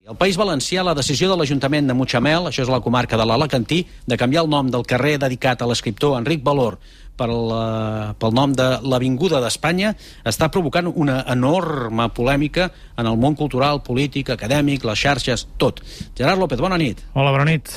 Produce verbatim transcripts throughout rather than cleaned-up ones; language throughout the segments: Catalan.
Al País Valencià, la decisió de l'Ajuntament de Mutxamel, això és la comarca de l'Alacantí, de canviar el nom del carrer dedicat a l'escriptor Enric Valor per la, pel nom de l'Avinguda d'Espanya, està provocant una enorme polèmica en el món cultural, polític, acadèmic, les xarxes, tot. Gerard López, bona nit. Hola, bona nit.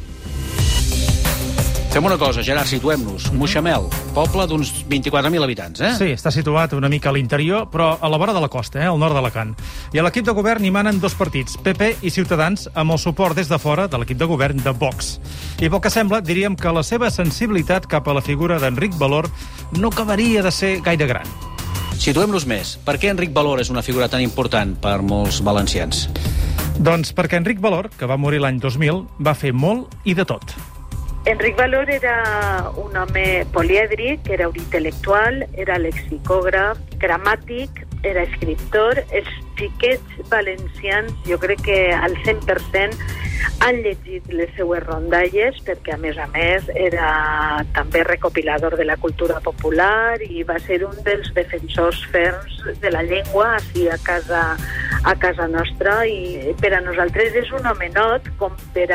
Fem una cosa, Gerard, situem-nos. Mutxamel, poble d'uns vint-i-quatre mil habitants, eh? Sí, està situat una mica a l'interior, però a la vora de la costa, eh, al nord d'Alacant. I a l'equip de govern hi manen dos partits, P P i Ciutadans, amb el suport des de fora de l'equip de govern de Vox. I pel que sembla, diríem que la seva sensibilitat cap a la figura d'Enric Valor no acabaria de ser gaire gran. Situem-nos més. Per què Enric Valor és una figura tan important per molts valencians? Doncs perquè Enric Valor, que va morir l'any dos mil, va fer molt i de tot. Enric Valor era un home polièdric, era un intel·lectual, era lexicògraf, gramàtic, era escriptor. Els xiquets valencians, jo crec que al cent per cent han llegit les seues rondalles, perquè a més a més era també recopilador de la cultura popular i va ser un dels defensors ferms de la llengua així a casa, a casa nostra, i per a nosaltres és un homenot com per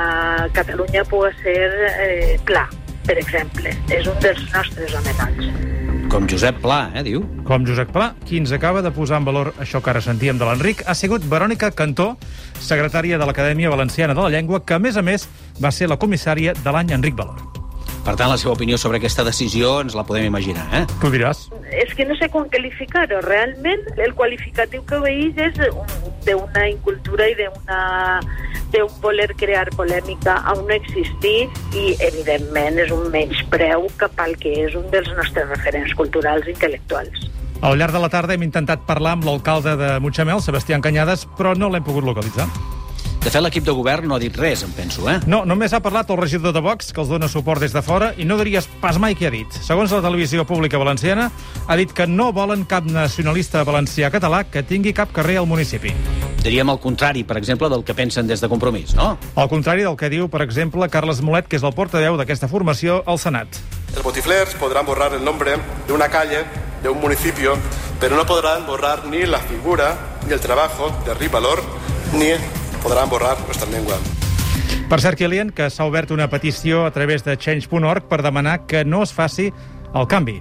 a Catalunya pugui ser eh, Pla, per exemple. És un dels nostres homenots. Com Josep Pla, eh, diu? Com Josep Pla, qui ens acaba de posar en valor això que ara sentíem de l'Enric, ha sigut Verònica Cantó, secretària de l'Acadèmia Valenciana de la Llengua, que a més a més va ser la comissària de l'any Enric Valor. Per tant, la seva opinió sobre aquesta decisió ens la podem imaginar, eh? Tu diràs. És que no sé com qualificar-ho. Realment, el qualificatiu que veig és d'una incultura i d'una d'un voler crear polèmica on no existís, i evidentment és un menyspreu cap al que és un dels nostres referents culturals i intel·lectuals. Al llarg de la tarda hem intentat parlar amb l'alcalde de Mutxamel, Sebastián Cañadas, però no l'hem pogut localitzar. De fet, l'equip de govern no ha dit res, em penso, eh? No, només ha parlat el regidor de Vox, que els dona suport des de fora, i no diries pas mai què ha dit. Segons la televisió pública valenciana, ha dit que no volen cap nacionalista valencià-català que tingui cap carrer al municipi. Diríem el contrari, per exemple, del que pensen des de Compromís, no? Al contrari del que diu, per exemple, Carles Molet, que és el portaveu d'aquesta formació al Senat. Els botiflers podran borrar el nombre de una calle, de un municipio, pero no podrán borrar ni la figura, ni el trabajo de Enric Valor, ni podran borrar nuestra lengua. Per cert, Kilian, que s'ha obert una petició a través de change punt org per demanar que no es faci el canvi.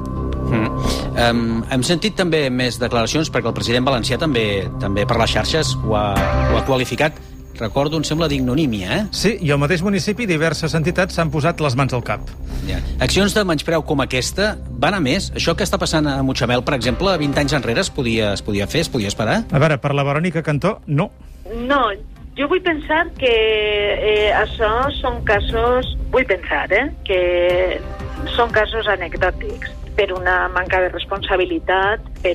Mm. Um, hem sentit també més declaracions, perquè el president valencià també també per les xarxes ho ha, ho ha qualificat, recordo, em sembla, d'ignomímia, eh? Sí, i al mateix municipi diverses entitats s'han posat les mans al cap. Ja. Accions de menyspreu com aquesta van a més? Això que està passant a Mutxamel, per exemple, vint anys enrere es podia, es podia fer, es podia esperar? A veure, per la Verònica Cantó, no. No, jo vull pensar que eh, això són casos, vull pensar, eh, que són casos anecdòtics, per una manca de responsabilitat, per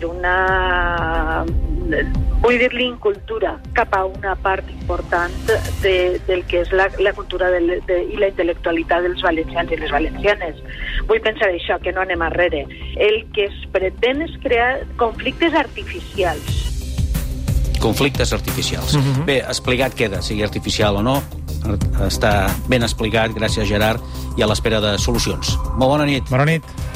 una, vull dir-li, incultura cap a una part important de, del que és la, la cultura de, de, i la intel·lectualitat dels valencians i les valencianes. Vull pensar això, que no anem arrere. El que es pretén és crear conflictes artificials. Conflictes artificials. Uh-huh. Bé, explicat queda, sigui artificial o no, està ben explicat, gràcies Gerard, i a l'espera de solucions. Molt bona nit. Bona nit.